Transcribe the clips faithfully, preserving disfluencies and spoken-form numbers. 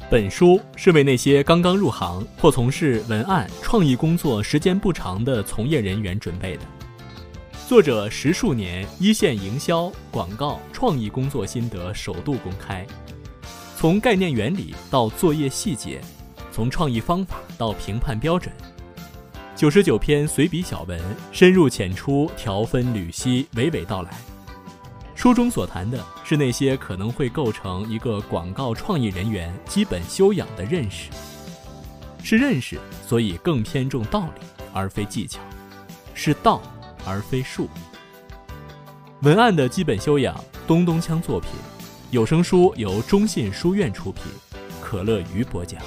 本书是为那些刚刚入行或从事文案创意工作时间不长的从业人员准备的。作者十数年一线营销、广告、创意工作心得首度公开，从概念原理到作业细节，从创意方法到评判标准，九十九篇随笔小文，深入浅出，条分缕析，娓娓道来。书中所谈的是那些可能会构成一个广告创意人员基本修养的认识，是认识，所以更偏重道理而非技巧，是道而非术。文案的基本修养，东东锵作品，有声书由中信书院出品，可乐鱼播讲。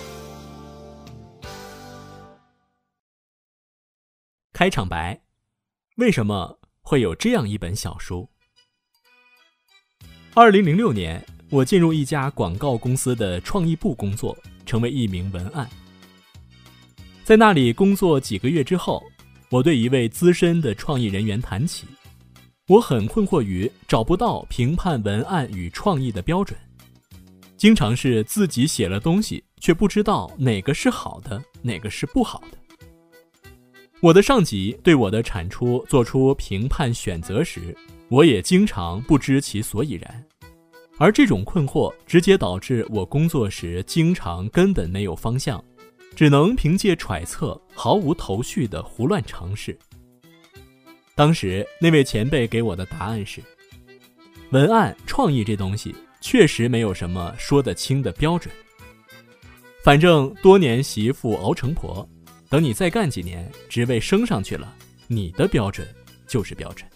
开场白：为什么会有这样一本小书？二零零六年，我进入一家广告公司的创意部工作，成为一名文案。在那里工作几个月之后，我对一位资深的创意人员谈起，我很困惑于找不到评判文案与创意的标准，经常是自己写了东西，却不知道哪个是好的，哪个是不好的。我的上级对我的产出做出评判选择时，我也经常不知其所以然，而这种困惑直接导致我工作时经常根本没有方向，只能凭借揣测毫无头绪的胡乱尝试。当时那位前辈给我的答案是，文案创意这东西确实没有什么说得清的标准，反正多年媳妇熬成婆，等你再干几年，职位升上去了，你的标准就是标准。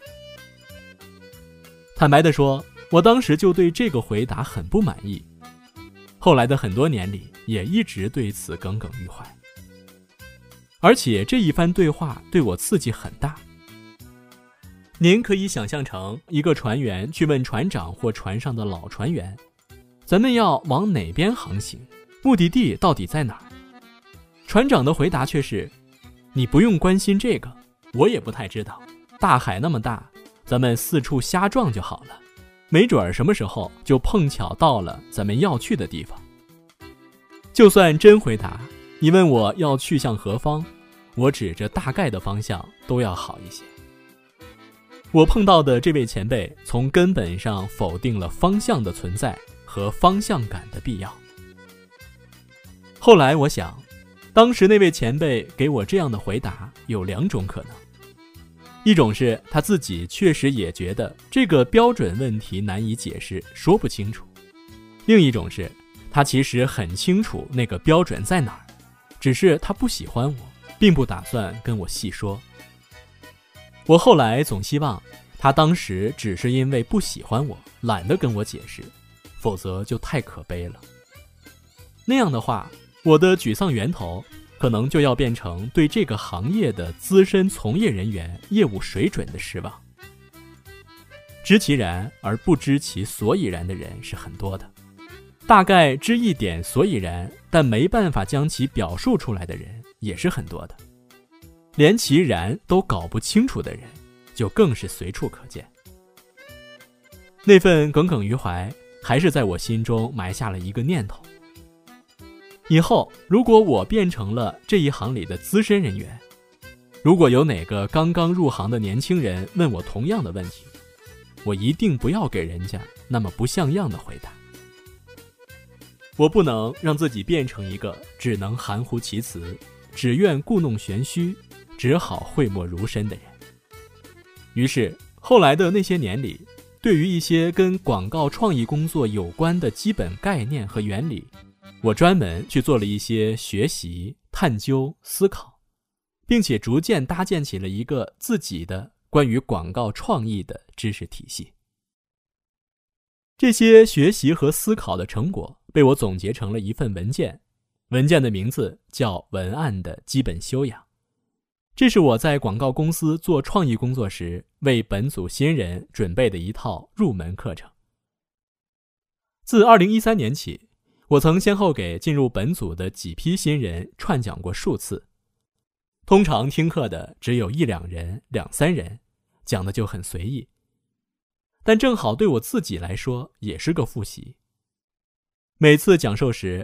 坦白地说，我当时就对这个回答很不满意，后来的很多年里也一直对此耿耿于怀。而且这一番对话对我刺激很大。您可以想象成一个船员去问船长或船上的老船员，咱们要往哪边航行，目的地到底在哪儿？船长的回答却是，你不用关心这个，我也不太知道，大海那么大，咱们四处瞎撞就好了，没准儿什么时候就碰巧到了咱们要去的地方。就算真回答，你问我要去向何方，我指着大概的方向都要好一些。我碰到的这位前辈从根本上否定了方向的存在和方向感的必要。后来我想，当时那位前辈给我这样的回答有两种可能，一种是他自己确实也觉得这个标准问题难以解释，说不清楚，另一种是他其实很清楚那个标准在哪儿，只是他不喜欢我，并不打算跟我细说。我后来总希望他当时只是因为不喜欢我，懒得跟我解释，否则就太可悲了。那样的话，我的沮丧源头可能就要变成对这个行业的资深从业人员业务水准的失望。知其然而不知其所以然的人是很多的，大概知一点所以然，但没办法将其表述出来的人也是很多的，连其然都搞不清楚的人就更是随处可见。那份耿耿于怀还是在我心中埋下了一个念头，以后如果我变成了这一行里的资深人员，如果有哪个刚刚入行的年轻人问我同样的问题，我一定不要给人家那么不像样的回答。我不能让自己变成一个只能含糊其辞，只愿故弄玄虚，只好讳莫如深的人。于是后来的那些年里，对于一些跟广告创意工作有关的基本概念和原理，我专门去做了一些学习、探究、思考，并且逐渐搭建起了一个自己的关于广告创意的知识体系。这些学习和思考的成果被我总结成了一份文件，文件的名字叫《文案的基本修养》。这是我在广告公司做创意工作时为本组新人准备的一套入门课程。自二零一三年起，我曾先后给进入本组的几批新人串讲过数次，通常听课的只有一两人、两三人，讲的就很随意，但正好对我自己来说也是个复习。每次讲授时，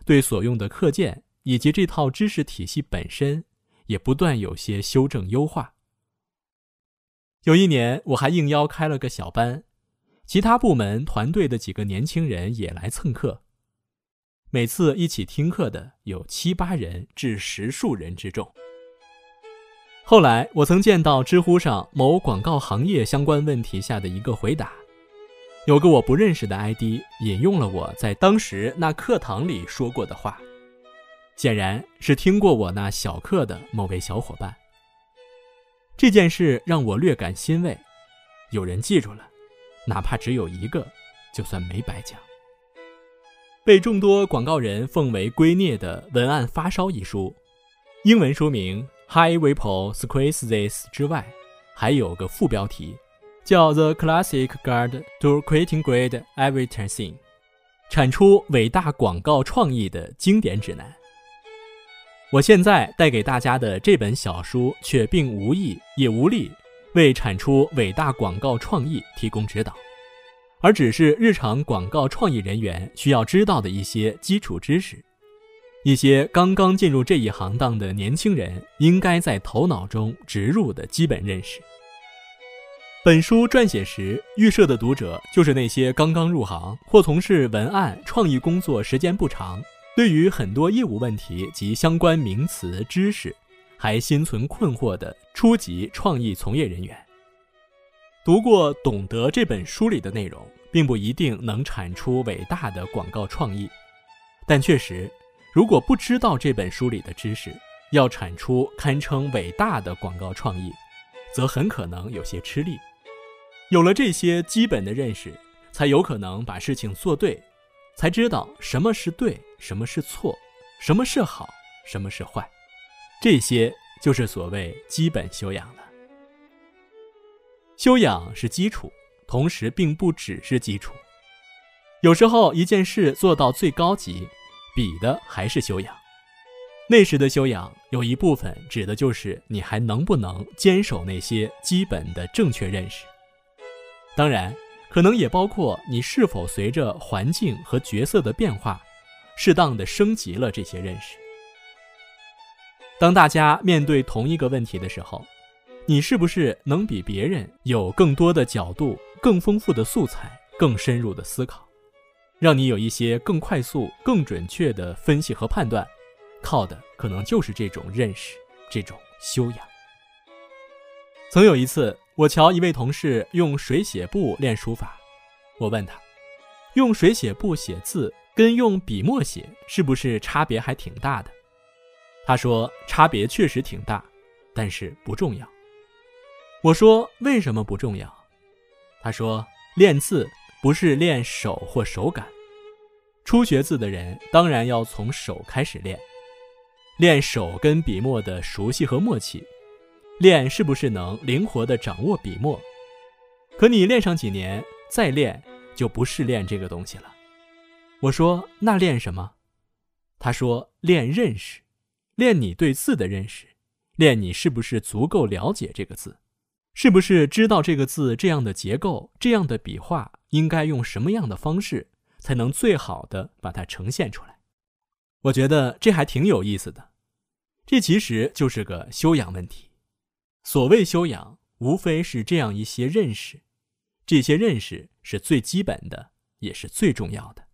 对所用的课件以及这套知识体系本身也不断有些修正优化。有一年我还应邀开了个小班，其他部门团队的几个年轻人也来蹭课，每次一起听课的有七八人至十数人之众。后来我曾见到知乎上某广告行业相关问题下的一个回答，有个我不认识的 I D 引用了我在当时那课堂里说过的话，显然是听过我那小课的某位小伙伴。这件事让我略感欣慰，有人记住了，哪怕只有一个，就算没白讲。被众多广告人奉为圭臬的《文案发烧》一书，英文书名 High Ripple Squeeze This 之外，还有个副标题叫 The Classic Guide to Creating Great Advertising， 产出伟大广告创意的经典指南。我现在带给大家的这本小书却并无意也无力为产出伟大广告创意提供指导，而只是日常广告创意人员需要知道的一些基础知识，一些刚刚进入这一行当的年轻人应该在头脑中植入的基本认识。本书撰写时预设的读者就是那些刚刚入行或从事文案创意工作时间不长，对于很多业务问题及相关名词知识还心存困惑的初级创意从业人员。读过懂得这本书里的内容，并不一定能产出伟大的广告创意，但确实如果不知道这本书里的知识，要产出堪称伟大的广告创意，则很可能有些吃力。有了这些基本的认识，才有可能把事情做对，才知道什么是对，什么是错，什么是好，什么是坏。这些就是所谓基本修养了。修养是基础，同时并不只是基础。有时候一件事做到最高级，比的还是修养。那时的修养有一部分指的就是你还能不能坚守那些基本的正确认识，当然可能也包括你是否随着环境和角色的变化适当的升级了这些认识。当大家面对同一个问题的时候，你是不是能比别人有更多的角度、更丰富的素材、更深入的思考，让你有一些更快速、更准确的分析和判断，靠的可能就是这种认识，这种修养。曾有一次，我瞧一位同事用水写簿练书法，我问他，用水写簿写字跟用笔墨写是不是差别还挺大的？他说差别确实挺大，但是不重要。我说为什么不重要？他说练字不是练手或手感，初学字的人当然要从手开始练，练手跟笔墨的熟悉和默契，练是不是能灵活地掌握笔墨。可你练上几年再练，就不是练这个东西了。我说那练什么？他说练认识，练你对字的认识，练你是不是足够了解这个字，是不是知道这个字这样的结构，这样的笔画应该用什么样的方式才能最好的把它呈现出来。我觉得这还挺有意思的，这其实就是个修养问题。所谓修养，无非是这样一些认识，这些认识是最基本的，也是最重要的。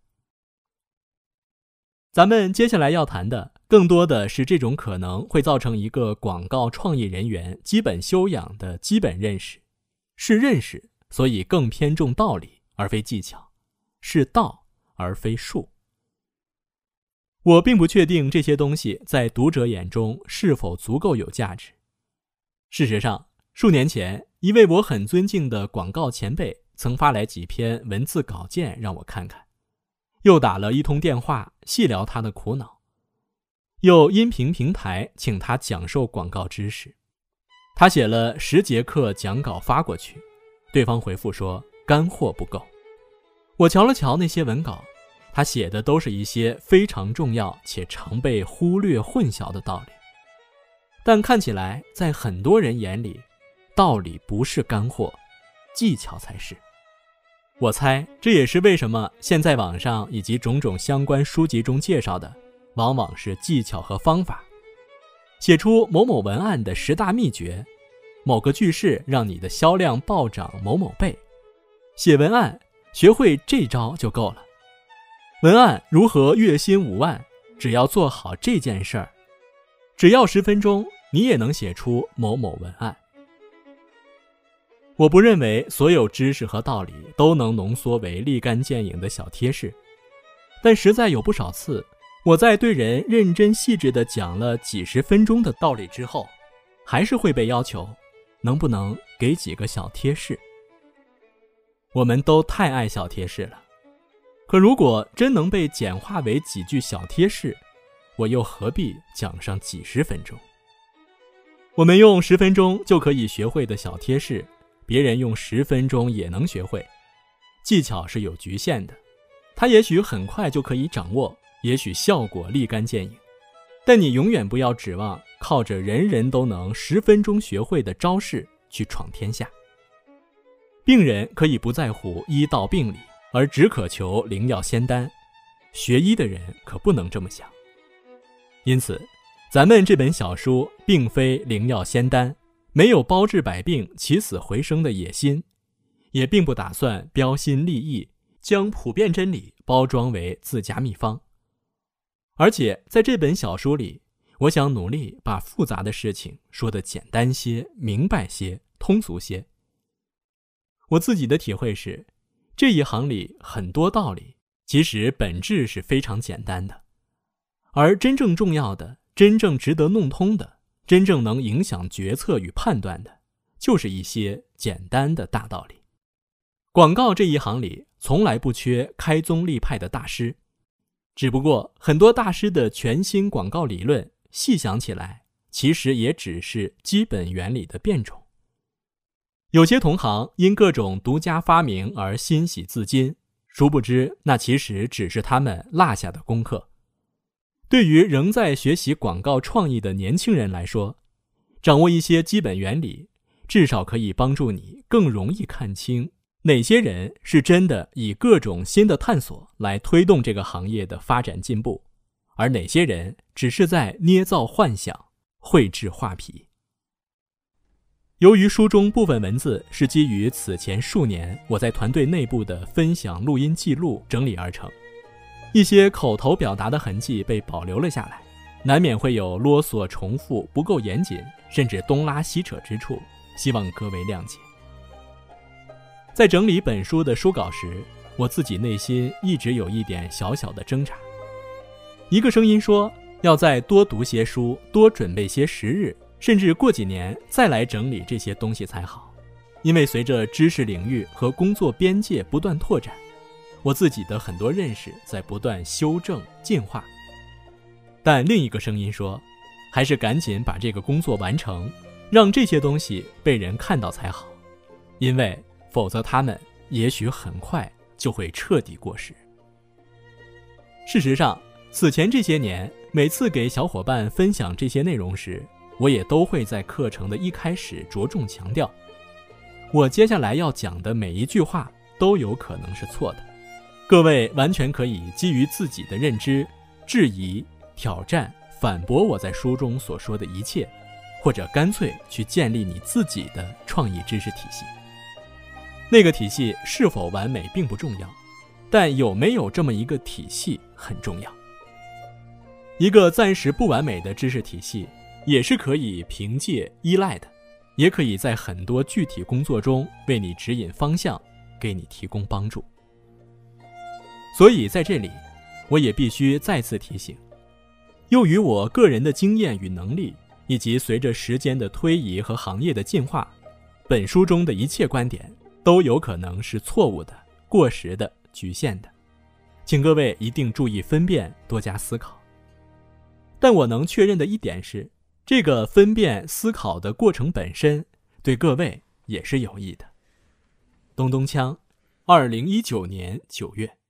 咱们接下来要谈的更多的是这种可能会造成一个广告创意人员基本修养的基本认识，是认识，所以更偏重道理而非技巧，是道而非术。我并不确定这些东西在读者眼中是否足够有价值。事实上，数年前一位我很尊敬的广告前辈曾发来几篇文字稿件让我看看，又打了一通电话细聊他的苦恼，又音频平台请他讲授广告知识。他写了十节课讲稿发过去，对方回复说干货不够。我瞧了瞧那些文稿，他写的都是一些非常重要且常被忽略混淆的道理，但看起来在很多人眼里，道理不是干货，技巧才是。我猜这也是为什么现在网上以及种种相关书籍中介绍的往往是技巧和方法。写出某某文案的十大秘诀，某个句式让你的销量暴涨某某倍。写文案学会这招就够了。文案如何月薪五万，只要做好这件事儿，只要十分钟，你也能写出某某文案。我不认为所有知识和道理都能浓缩为立竿见影的小贴士，但实在有不少次，我在对人认真细致地讲了几十分钟的道理之后，还是会被要求能不能给几个小贴士。我们都太爱小贴士了，可如果真能被简化为几句小贴士，我又何必讲上几十分钟？我们用十分钟就可以学会的小贴士，别人用十分钟也能学会。技巧是有局限的，它也许很快就可以掌握，也许效果立竿见影，但你永远不要指望靠着人人都能十分钟学会的招式去闯天下。病人可以不在乎医道病理，而只渴求灵药仙丹，学医的人可不能这么想。因此，咱们这本小书并非灵药仙丹，没有包治百病起死回生的野心，也并不打算标新立异，将普遍真理包装为自家秘方。而且在这本小书里，我想努力把复杂的事情说得简单些、明白些、通俗些。我自己的体会是，这一行里很多道理其实本质是非常简单的，而真正重要的、真正值得弄通的、真正能影响决策与判断的，就是一些简单的大道理。广告这一行里从来不缺开宗立派的大师，只不过很多大师的全新广告理论，细想起来其实也只是基本原理的变种。有些同行因各种独家发明而欣喜自矜，殊不知那其实只是他们落下的功课。对于仍在学习广告创意的年轻人来说，掌握一些基本原理，至少可以帮助你更容易看清哪些人是真的以各种新的探索来推动这个行业的发展进步，而哪些人只是在捏造幻想、绘制画皮。由于书中部分文字是基于此前数年我在团队内部的分享录音记录整理而成，一些口头表达的痕迹被保留了下来，难免会有啰嗦重复、不够严谨，甚至东拉西扯之处，希望各位谅解。在整理本书的书稿时，我自己内心一直有一点小小的挣扎。一个声音说，要再多读些书，多准备些时日，甚至过几年再来整理这些东西才好，因为随着知识领域和工作边界不断拓展，我自己的很多认识在不断修正进化。但另一个声音说，还是赶紧把这个工作完成，让这些东西被人看到才好，因为否则他们也许很快就会彻底过时。事实上，此前这些年，每次给小伙伴分享这些内容时，我也都会在课程的一开始着重强调，我接下来要讲的每一句话都有可能是错的，各位完全可以基于自己的认知，质疑、挑战、反驳我在书中所说的一切，或者干脆去建立你自己的创意知识体系。那个体系是否完美并不重要，但有没有这么一个体系很重要。一个暂时不完美的知识体系也是可以凭借依赖的，也可以在很多具体工作中为你指引方向，给你提供帮助。所以在这里，我也必须再次提醒，由于我个人的经验与能力，以及随着时间的推移和行业的进化，本书中的一切观点都有可能是错误的、过时的、局限的，请各位一定注意分辨，多加思考。但我能确认的一点是，这个分辨思考的过程本身对各位也是有益的。东东锵，二零一九年九月。